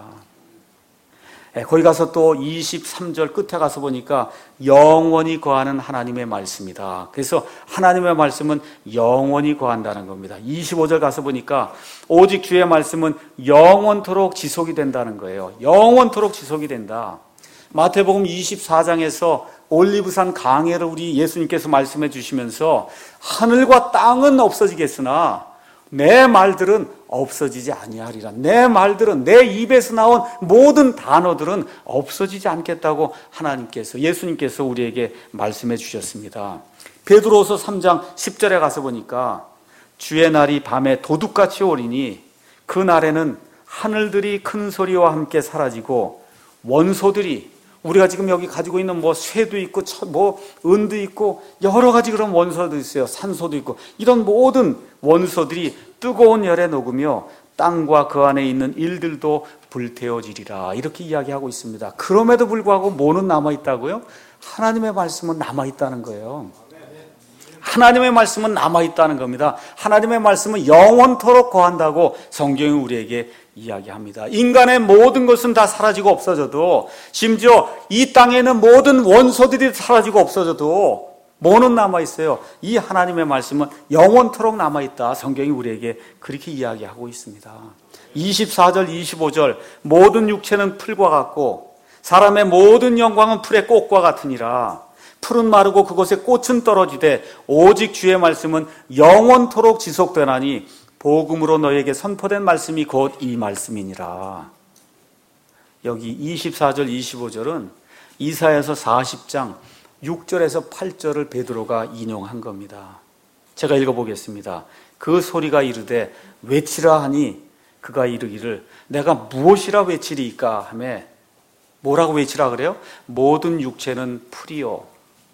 거기 가서 또 23절 끝에 가서 보니까 영원히 거하는 하나님의 말씀이다. 그래서 하나님의 말씀은 영원히 거한다는 겁니다. 25절 가서 보니까 오직 주의 말씀은 영원토록 지속이 된다는 거예요. 영원토록 지속이 된다. 마태복음 24장에서 올리브산 강해를 우리 예수님께서 말씀해 주시면서 하늘과 땅은 없어지겠으나 내 말들은 없어지지 아니하리라. 내 말들은, 내 입에서 나온 모든 단어들은 없어지지 않겠다고 하나님께서, 예수님께서 우리에게 말씀해 주셨습니다. 베드로서 3장 10절에 가서 보니까 주의 날이 밤에 도둑같이 오리니 그 날에는 하늘들이 큰 소리와 함께 사라지고 원소들이, 우리가 지금 여기 가지고 있는 뭐 쇠도 있고 뭐 은도 있고 여러 가지 그런 원소도 있어요. 산소도 있고 이런 모든 원소들이 뜨거운 열에 녹으며 땅과 그 안에 있는 일들도 불태워지리라. 이렇게 이야기하고 있습니다. 그럼에도 불구하고 뭐는 남아있다고요? 하나님의 말씀은 남아있다는 거예요. 하나님의 말씀은 남아있다는 겁니다. 하나님의 말씀은 영원토록 거한다고 성경이 우리에게 이야기합니다. 인간의 모든 것은 다 사라지고 없어져도, 심지어 이 땅에는 모든 원소들이 사라지고 없어져도 뭐는 남아있어요? 이 하나님의 말씀은 영원토록 남아있다. 성경이 우리에게 그렇게 이야기하고 있습니다. 24절 25절 모든 육체는 풀과 같고 사람의 모든 영광은 풀의 꽃과 같으니라. 풀은 마르고 그곳에 꽃은 떨어지되 오직 주의 말씀은 영원토록 지속되나니 복음으로 너에게 선포된 말씀이 곧 이 말씀이니라. 여기 24절 25절은 이사야서 40장 6절에서 8절을 베드로가 인용한 겁니다. 제가 읽어보겠습니다. 그 소리가 이르되 외치라 하니 그가 이르기를 내가 무엇이라 외치리이까 하며, 뭐라고 외치라 그래요? 모든 육체는 풀이요.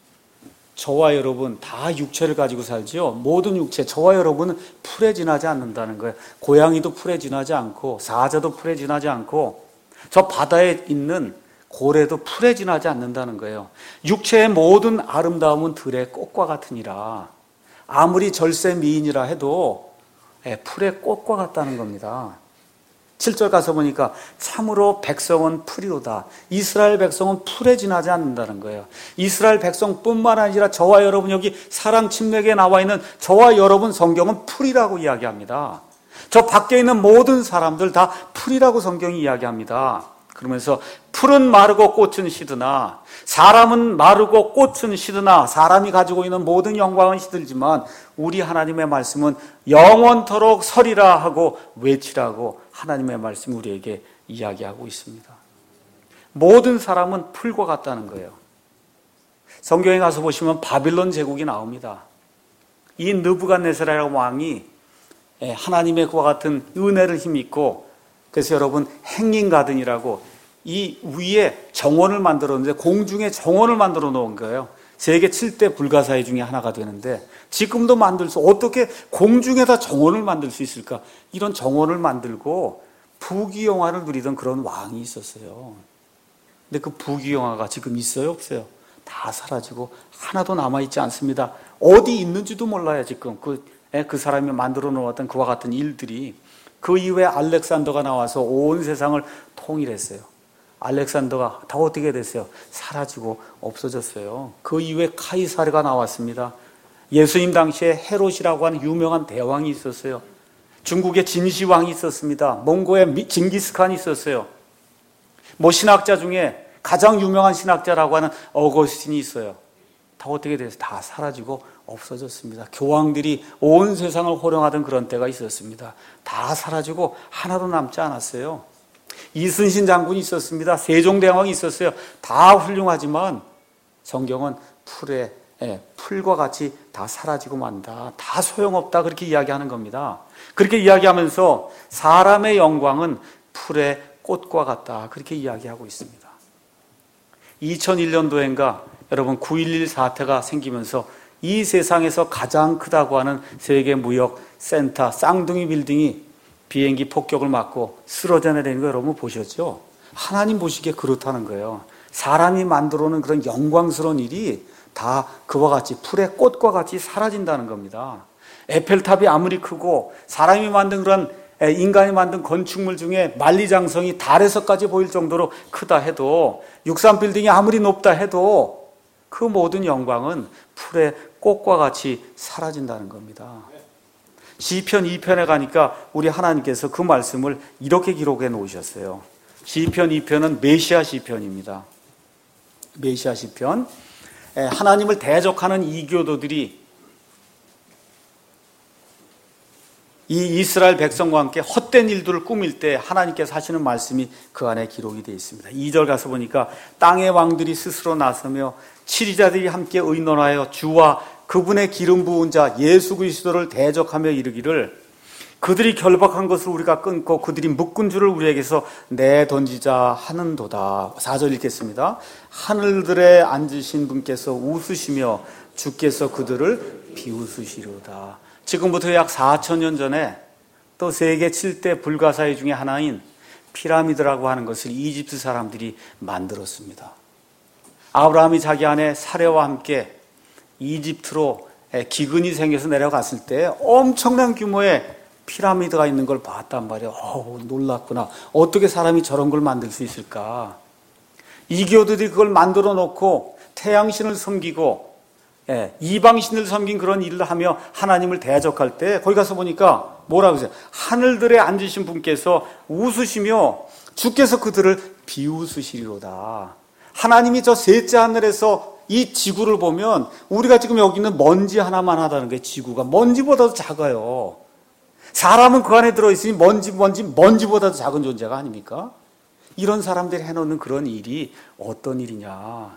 저와 여러분 다 육체를 가지고 살지요. 모든 육체, 저와 여러분은 풀에 지나지 않는다는 거예요. 고양이도 풀에 지나지 않고 사자도 풀에 지나지 않고 저 바다에 있는 고래도 풀에 지나지 않는다는 거예요. 육체의 모든 아름다움은 들의 꽃과 같으니라. 아무리 절세 미인이라 해도 풀의 꽃과 같다는 겁니다. 7절 가서 보니까 참으로 백성은 풀이로다. 이스라엘 백성은 풀에 지나지 않는다는 거예요. 이스라엘 백성뿐만 아니라 저와 여러분, 여기 사랑 침례기에 나와 있는 저와 여러분 성경은 풀이라고 이야기합니다. 저 밖에 있는 모든 사람들 다 풀이라고 성경이 이야기합니다. 그러면서 풀은 마르고 꽃은 시드나, 사람은 마르고 꽃은 시드나, 사람이 가지고 있는 모든 영광은 시들지만 우리 하나님의 말씀은 영원토록 서리라 하고 외치라고 하나님의 말씀이 우리에게 이야기하고 있습니다. 모든 사람은 풀과 같다는 거예요. 성경에 가서 보시면 바빌론 제국이 나옵니다. 이 느부갓네살이라는 왕이 하나님의 그와 같은 은혜를 힘입고, 그래서 여러분 행인가든이라고 이 위에 정원을 만들었는데 공중에 정원을 만들어 놓은 거예요. 세계 7대 불가사의 중에 하나가 되는데 지금도 만들 수, 어떻게 공중에다 정원을 만들 수 있을까? 이런 정원을 만들고 부귀영화를 누리던 그런 왕이 있었어요. 근데 그 부귀영화가 지금 있어요, 없어요? 다 사라지고 하나도 남아있지 않습니다. 어디 있는지도 몰라요, 지금. 그 사람이 만들어 놓았던 그와 같은 일들이. 그 이후에 알렉산더가 나와서 온 세상을 통일했어요. 알렉산더가 다 어떻게 됐어요? 사라지고 없어졌어요. 그 이후에 카이사르가 나왔습니다. 예수님 당시에 헤롯이라고 하는 유명한 대왕이 있었어요. 중국에 진시황이 있었습니다. 몽고에 징기스칸이 있었어요. 신학자 중에 가장 유명한 신학자라고 하는 어거스틴이 있어요. 다 어떻게 돼서 다 사라지고 없어졌습니다. 교황들이 온 세상을 호령하던 그런 때가 있었습니다. 다 사라지고 하나도 남지 않았어요. 이순신 장군이 있었습니다. 세종대왕이 있었어요. 다 훌륭하지만 성경은 풀과 같이 다 사라지고 만다. 다 소용없다. 그렇게 이야기하는 겁니다. 그렇게 이야기하면서 사람의 영광은 풀의 꽃과 같다. 그렇게 이야기하고 있습니다. 2001년도인가 여러분 9.11 사태가 생기면서 이 세상에서 가장 크다고 하는 세계 무역 센터 쌍둥이 빌딩이 비행기 폭격을 맞고 쓰러져 내리는 거 여러분 보셨죠? 하나님 보시기에 그렇다는 거예요. 사람이 만들어 놓은 그런 영광스러운 일이 다 그와 같이 풀의 꽃과 같이 사라진다는 겁니다. 에펠탑이 아무리 크고 사람이 만든 그런 인간이 만든 건축물 중에 만리장성이 달에서까지 보일 정도로 크다 해도 63빌딩이 아무리 높다 해도 그 모든 영광은 풀의 꽃과 같이 사라진다는 겁니다. 시편 2편에 가니까 우리 하나님께서 그 말씀을 이렇게 기록해 놓으셨어요. 시편 2편은 메시아 시편입니다. 메시아 시편. 하나님을 대적하는 이교도들이 이 이스라엘 백성과 함께 헛된 일들을 꾸밀 때 하나님께서 하시는 말씀이 그 안에 기록이 되어 있습니다. 2절 가서 보니까 땅의 왕들이 스스로 나서며 치리자들이 함께 의논하여 주와 그분의 기름 부은 자 예수 그리스도를 대적하며 이르기를 그들이 결박한 것을 우리가 끊고 그들이 묶은 줄을 우리에게서 내던지자 하는도다. 4절 읽겠습니다. 하늘들에 앉으신 분께서 웃으시며 주께서 그들을 비웃으시리로다. 지금부터 약 4,000년 전에 또 세계 7대 불가사의 중에 하나인 피라미드라고 하는 것을 이집트 사람들이 만들었습니다. 아브라함이 자기 아내 사레와 함께 이집트로 기근이 생겨서 내려갔을 때 엄청난 규모의 피라미드가 있는 걸 봤단 말이에요. 놀랐구나. 어떻게 사람이 저런 걸 만들 수 있을까? 이교도들이 그걸 만들어 놓고 태양신을 섬기고 이방신을 섬긴 그런 일을 하며 하나님을 대적할 때 거기 가서 보니까 뭐라고 하세요? 하늘들에 앉으신 분께서 웃으시며 주께서 그들을 비웃으시리로다. 하나님이 저 셋째 하늘에서 이 지구를 보면 우리가 지금 여기 있는 먼지 하나만 하다는 게 지구가 먼지보다도 작아요. 사람은 그 안에 들어있으니 먼지보다도 작은 존재가 아닙니까? 이런 사람들이 해놓는 그런 일이 어떤 일이냐.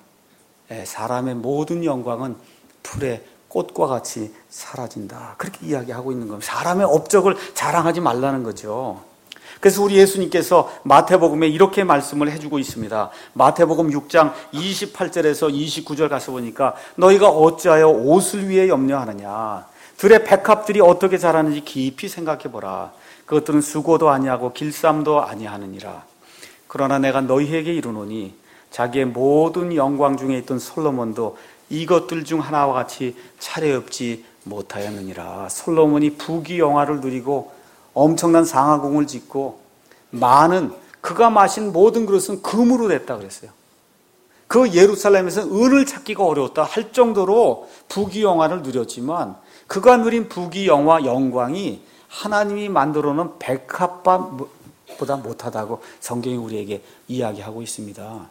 사람의 모든 영광은 풀의 꽃과 같이 사라진다. 그렇게 이야기하고 있는 겁니다. 사람의 업적을 자랑하지 말라는 거죠. 그래서 우리 예수님께서 마태복음에 이렇게 말씀을 해주고 있습니다. 마태복음 6장 28절에서 29절 가서 보니까 너희가 어찌하여 옷을 위해 염려하느냐. 들의 백합들이 어떻게 자라는지 깊이 생각해보라. 그것들은 수고도 아니하고 길쌈도 아니하느니라. 그러나 내가 너희에게 이르노니 자기의 모든 영광 중에 있던 솔로몬도 이것들 중 하나와 같이 차례없지 못하였느니라. 솔로몬이 부귀영화를 누리고 엄청난 상하궁을 짓고 많은 그가 마신 모든 그릇은 금으로 됐다 그랬어요. 그 예루살렘에서 은을 찾기가 어려웠다 할 정도로 부귀영화를 누렸지만 그가 누린 부귀영화 영광이 하나님이 만들어 놓은 백합보다 못하다고 성경이 우리에게 이야기하고 있습니다.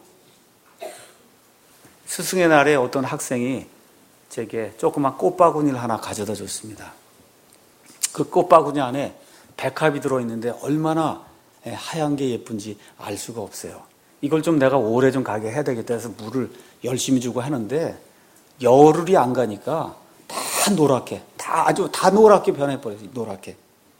스승의 날에 어떤 학생이 제게 조그만 꽃바구니를 하나 가져다 줬습니다. 그 꽃바구니 안에 백합이 들어있는데 얼마나 하얀 게 예쁜지 알 수가 없어요. 이걸 좀 내가 오래 좀 가게 해야 되겠다 해서 물을 열심히 주고 하는데 열흘이 안 가니까 다 노랗게, 다 노랗게 변해버렸어요. 노랗게.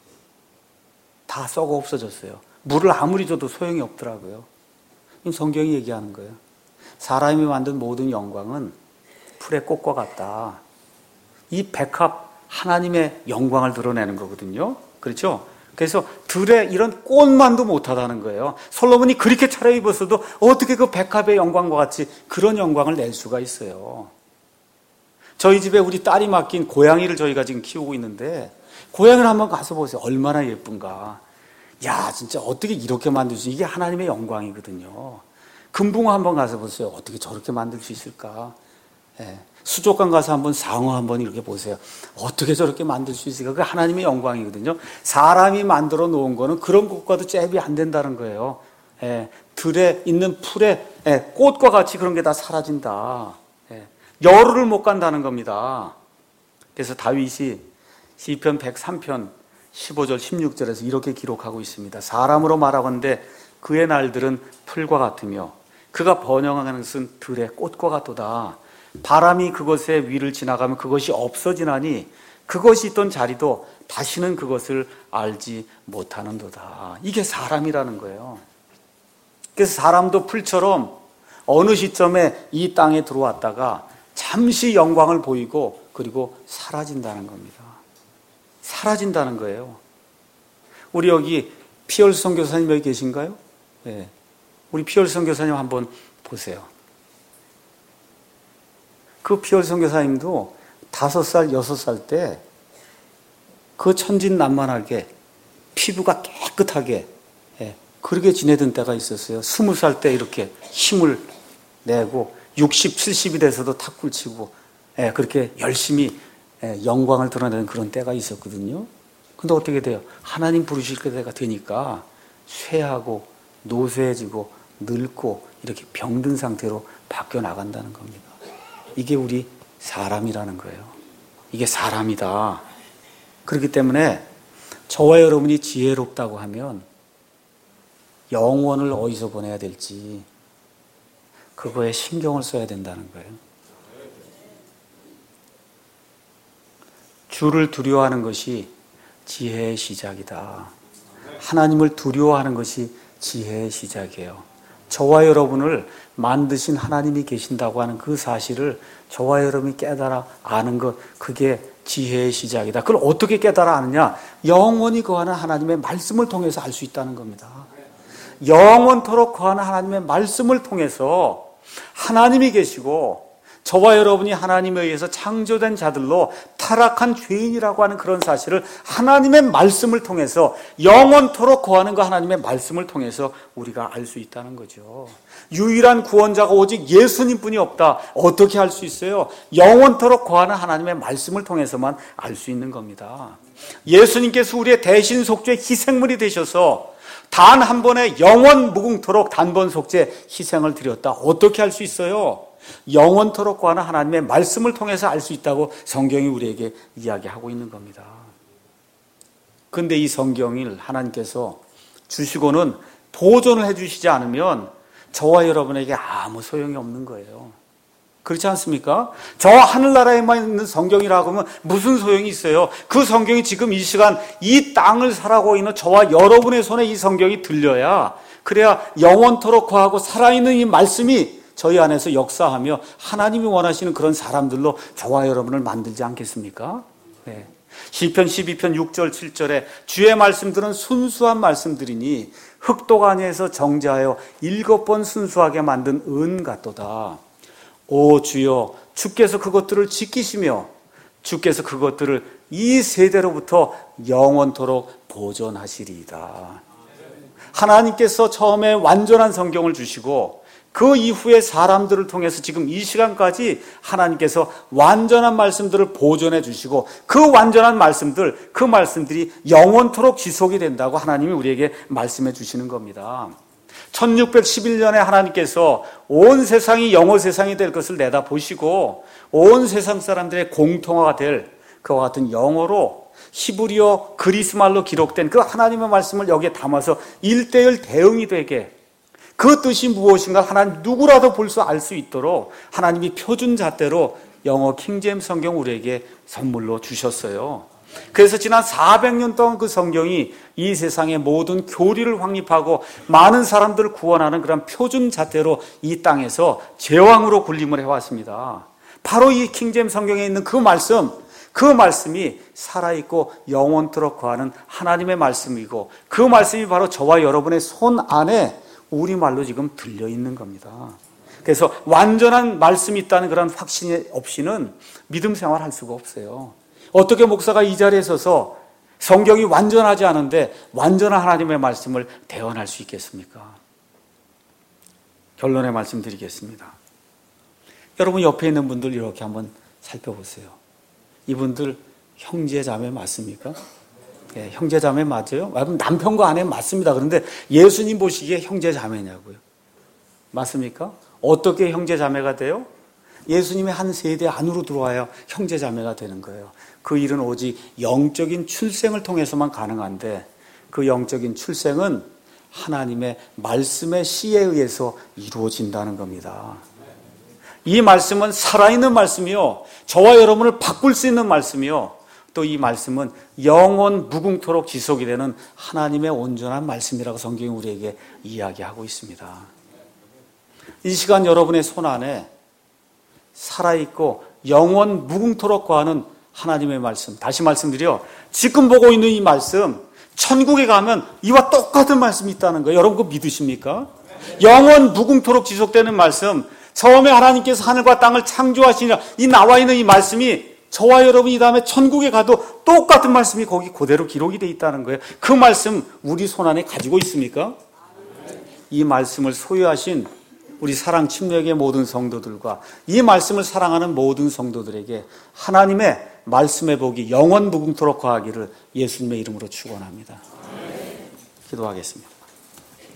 다 썩어 없어졌어요. 물을 아무리 줘도 소용이 없더라고요. 성경이 얘기하는 거예요. 사람이 만든 모든 영광은 풀의 꽃과 같다. 이 백합 하나님의 영광을 드러내는 거거든요. 그렇죠? 그래서 들에 이런 꽃만도 못하다는 거예요. 솔로몬이 그렇게 차려입었어도 어떻게 그 백합의 영광과 같이 그런 영광을 낼 수가 있어요. 저희 집에 우리 딸이 맡긴 고양이를 저희가 지금 키우고 있는데 고양이를 한번 가서 보세요. 얼마나 예쁜가. 야, 진짜 어떻게 이렇게 만들 수 있지? 이게 하나님의 영광이거든요. 금붕어 한번 가서 보세요. 어떻게 저렇게 만들 수 있을까? 예. 수족관 가서 한번 상어 한번 이렇게 보세요. 어떻게 저렇게 만들 수 있을까? 그게 하나님의 영광이거든요. 사람이 만들어 놓은 거는 그런 것과도 잽이 안 된다는 거예요. 예. 들에 있는 풀에 꽃과 같이 그런 게 다 사라진다. 예. 열흘을 못 간다는 겁니다. 그래서 다윗이 시편 103편 15절 16절에서 이렇게 기록하고 있습니다. 사람으로 말하건대 그의 날들은 풀과 같으며 그가 번영하는 것은 들의 꽃과 같도다. 바람이 그것의 위를 지나가면 그것이 없어지나니 그것이 있던 자리도 다시는 그것을 알지 못하는도다. 이게 사람이라는 거예요. 그래서 사람도 풀처럼 어느 시점에 이 땅에 들어왔다가 잠시 영광을 보이고 그리고 사라진다는 겁니다. 사라진다는 거예요. 우리 여기 피얼 선교사님 여기 계신가요? 네. 우리 피얼 선교사님 한번 보세요. 그 피얼 선교사님도 5살, 6살 때 그 천진난만하게 피부가 깨끗하게 그렇게 지내던 때가 있었어요. 20살 때 이렇게 힘을 내고 60, 70이 돼서도 탁구를 치고 그렇게 열심히 영광을 드러내는 그런 때가 있었거든요. 근데 어떻게 돼요? 하나님 부르실 때가 되니까 쇠하고 노쇠해지고 늙고 이렇게 병든 상태로 바뀌어 나간다는 겁니다. 이게 우리 사람이라는 거예요. 이게 사람이다. 그렇기 때문에 저와 여러분이 지혜롭다고 하면 영혼을 어디서 보내야 될지 그거에 신경을 써야 된다는 거예요. 주를 두려워하는 것이 지혜의 시작이다. 하나님을 두려워하는 것이 지혜의 시작이에요. 저와 여러분을 만드신 하나님이 계신다고 하는 그 사실을 저와 여러분이 깨달아 아는 것, 그게 지혜의 시작이다. 그걸 어떻게 깨달아 아느냐? 영원히 거하는 하나님의 말씀을 통해서 알 수 있다는 겁니다. 영원토록 거하는 하나님의 말씀을 통해서 하나님이 계시고 저와 여러분이 하나님에 의해서 창조된 자들로 타락한 죄인이라고 하는 그런 사실을 하나님의 말씀을 통해서 영원토록 거하는 그 하나님의 말씀을 통해서 우리가 알 수 있다는 거죠. 유일한 구원자가 오직 예수님뿐이 없다. 어떻게 할 수 있어요? 영원토록 거하는 하나님의 말씀을 통해서만 알 수 있는 겁니다. 예수님께서 우리의 대신 속죄 희생물이 되셔서 단 한 번의 영원 무궁토록 단번 속죄 희생을 드렸다. 어떻게 할 수 있어요? 영원토록 거하는 하나님의 말씀을 통해서 알 수 있다고 성경이 우리에게 이야기하고 있는 겁니다. 그런데 이 성경을 하나님께서 주시고는 보존을 해주시지 않으면 저와 여러분에게 아무 소용이 없는 거예요. 그렇지 않습니까? 저 하늘나라에만 있는 성경이라고 하면 무슨 소용이 있어요? 그 성경이 지금 이 시간 이 땅을 살아가고 있는 저와 여러분의 손에 이 성경이 들려야, 그래야 영원토록 거하고 살아있는 이 말씀이 저희 안에서 역사하며 하나님이 원하시는 그런 사람들로 저와 여러분을 만들지 않겠습니까? 네. 시편 12편 6절 7절에 주의 말씀들은 순수한 말씀들이니 흙독 안에서 정제하여 7번 순수하게 만든 은 같도다. 오 주여, 주께서 그것들을 지키시며 주께서 그것들을 이 세대로부터 영원토록 보존하시리이다. 하나님께서 처음에 완전한 성경을 주시고 그 이후에 사람들을 통해서 지금 이 시간까지 하나님께서 완전한 말씀들을 보존해 주시고 그 완전한 말씀들, 그 말씀들이 영원토록 지속이 된다고 하나님이 우리에게 말씀해 주시는 겁니다. 1611년에 하나님께서 온 세상이 영어 세상이 될 것을 내다보시고 온 세상 사람들의 공통화가 될 그와 같은 영어로 히브리어 그리스말로 기록된 그 하나님의 말씀을 여기에 담아서 1:1 대응이 되게, 그 뜻이 무엇인가 하나님 누구라도 볼 수 알 수 있도록 하나님이 표준 잣대로 영어 킹제임스 성경 우리에게 선물로 주셨어요. 그래서 지난 400년 동안 그 성경이 이 세상의 모든 교리를 확립하고 많은 사람들을 구원하는 그런 표준 잣대로 이 땅에서 제왕으로 군림을 해왔습니다. 바로 이 킹제임 성경에 있는 그 말씀이 살아있고 영원토록 거하는 하나님의 말씀이고, 그 말씀이 바로 저와 여러분의 손 안에 우리말로 지금 들려있는 겁니다. 그래서 완전한 말씀이 있다는 그런 확신 없이는 믿음 생활할 수가 없어요. 어떻게 목사가 이 자리에 서서 성경이 완전하지 않은데 완전한 하나님의 말씀을 대언할 수 있겠습니까? 결론의 말씀 드리겠습니다. 여러분 옆에 있는 분들 이렇게 한번 살펴보세요. 이분들 형제 자매 맞습니까? 네, 형제 자매 맞아요? 남편과 아내 맞습니다. 그런데 예수님 보시기에 형제 자매냐고요? 맞습니까? 어떻게 형제 자매가 돼요? 예수님의 한 세대 안으로 들어와야 형제 자매가 되는 거예요. 그 일은 오직 영적인 출생을 통해서만 가능한데, 그 영적인 출생은 하나님의 말씀의 씨에 의해서 이루어진다는 겁니다. 이 말씀은 살아있는 말씀이요, 저와 여러분을 바꿀 수 있는 말씀이요, 또 이 말씀은 영원 무궁토록 지속이 되는 하나님의 온전한 말씀이라고 성경이 우리에게 이야기하고 있습니다. 이 시간 여러분의 손 안에 살아있고 영원 무궁토록 거하는 하나님의 말씀, 다시 말씀드려, 지금 보고 있는 이 말씀, 천국에 가면 이와 똑같은 말씀이 있다는 거예요. 여러분 그거 믿으십니까? 영원 무궁토록 지속되는 말씀, 처음에 하나님께서 하늘과 땅을 창조하시니라, 이 나와 있는 이 말씀이 저와 여러분이 다음에 천국에 가도 똑같은 말씀이 거기 그대로 기록이 되어 있다는 거예요. 그 말씀 우리 손 안에 가지고 있습니까? 이 말씀을 소유하신 우리 사랑 침례교회 모든 성도들과 이 말씀을 사랑하는 모든 성도들에게 하나님의 말씀의 복이 영원 무궁토록 거하기를 예수님의 이름으로 축원합니다. 기도하겠습니다.